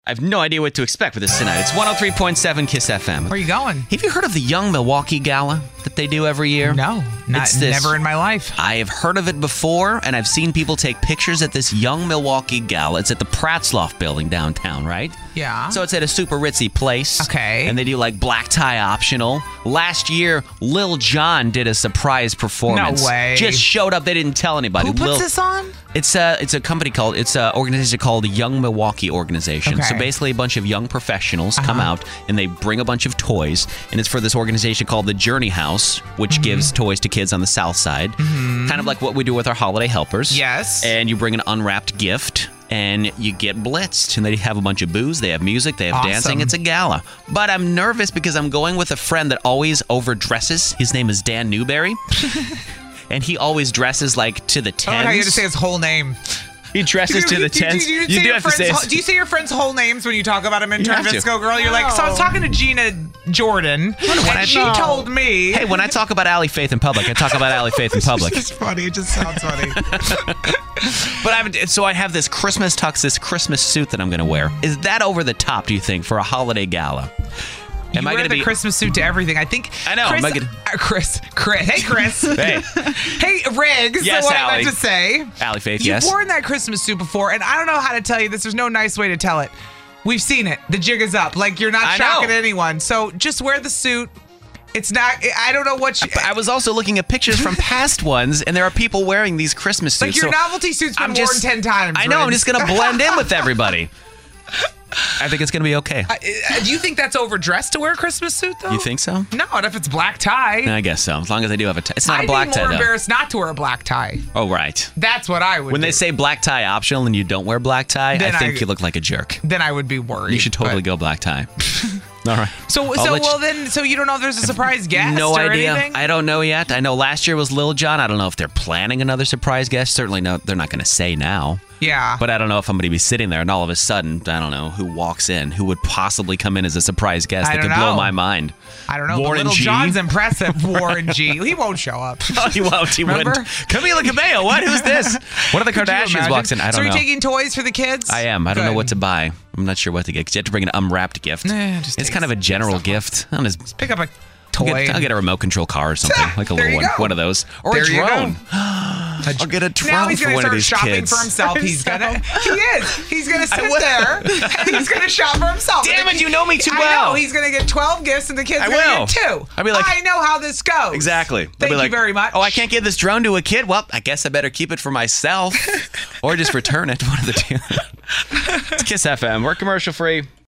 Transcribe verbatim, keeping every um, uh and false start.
I have no idea what to expect with this tonight. It's one oh three point seven KISS F M. Where are you going? Have you heard of the Young Milwaukee Gala that they do every year? No, not, It's this- never in my life. I have heard of it before, and I've seen people take pictures at this Young Milwaukee Gala. It's at the Pratzloff building downtown, right? Yeah. So it's at a super ritzy place. Okay. And they do like black tie optional. Last year, Lil Jon did a surprise performance. No way. Just showed up. They didn't tell anybody. Who puts Lil- this on? It's a it's a company called it's an organization called the Young Milwaukee Organization. Okay. So basically, a bunch of young professionals come Uh-huh. out and they bring a bunch of toys, and it's for this organization called the Journey House, which Mm-hmm. gives toys to kids on the South Side, kind of like what we do with our holiday helpers. Yes. And you bring an unwrapped gift. And you get blitzed, and they have a bunch of booze, they have music, they have Awesome. dancing. It's a gala. But I'm nervous because I'm going with a friend that always overdresses. His name is Dan Newberry. And he always dresses like to the I tens. don't know how you have to say his whole name. He dresses to the Do you- tens. do you, You say do your have to say friends' his- whole- Do you say your friends' whole names when you talk about them in You have to. Disco Girl? You're like, so I was talking to Gina Jordan, when and I- she No. told me. Hey, when I talk about Allie Faith in public, I talk about Allie Faith in public. It's just funny. It just sounds funny. But I haven't, so I have this Christmas tux, this Christmas suit that I'm going to wear. Is that over the top, do you think, for a holiday gala? Am you I wear going to the be Christmas suit to everything. I think. I know, Chris, am I gonna- uh, Chris, Chris. Hey, Chris. Hey. Hey, Riggs. Yes, what I Allie. meant to say. Allie Faith, You've yes. worn that Christmas suit before, and I don't know how to tell you this. There's no nice way to tell it. We've seen it. The jig is up. Like, you're not I shocking know. anyone. So just wear the suit. It's not. I don't know what you. I was also looking at pictures from past ones, and there are people wearing these Christmas suits. Like your so novelty suit's been I'm worn just- ten times. I know, I'm Riggs. just going to blend in with everybody. I think it's going to be okay. Uh, do you think that's overdressed to wear a Christmas suit, though? You think so? No, not if it's black tie. I guess so. As long as I do have a tie. It's not I'd a black be tie, more though. embarrassed not to wear a black tie. Oh, right. That's what I would When do. they say black tie optional and you don't wear black tie, Then I think I- you look like a jerk. Then I would be worried. You should totally but- go black tie. All right. So, I'll so let you- well then, so you don't know if there's a surprise guest No or idea. anything? I don't know yet. I know last year was Lil Jon. I don't know if they're planning another surprise guest. Certainly, no, they're not going to say now. yeah. But I don't know if I'm going to be sitting there and all of a sudden, I don't know who walks in, who would possibly come in as a surprise guest I that don't could blow know. my mind. I don't know. Warren but Little G? John's impressive. Warren G. He won't show up. Oh, he won't. He Remember? wouldn't. Camila Cabello. What? Who's this? One of the Could you Kardashians imagine? walks in. I So don't are you know. taking toys for the kids? I am. I don't know Good. what to buy. I'm not sure what to get. 'Cause you have to bring an unwrapped gift. Nah, just it's take kind of a some general stuff. gift. I'll just Pick up a I'll toy. get, I'll get a remote control car or something, like a There little you one, go. one of those, or There a you go. drone. I'll get a drone Now he's for gonna one of start these shopping kids. for himself. He's gonna. He is. He's gonna sit will. there. And he's gonna shop for himself. Damn And it, you know me too I well. know. He's gonna get twelve gifts, and the kid's I gonna will. get two. I'll be like- I know how this goes. Exactly. They'll Thank be you like, very much. Oh, I can't give this drone to a kid. Well, I guess I better keep it for myself, or just return it. One of the two. It's KISS F M. We're commercial free.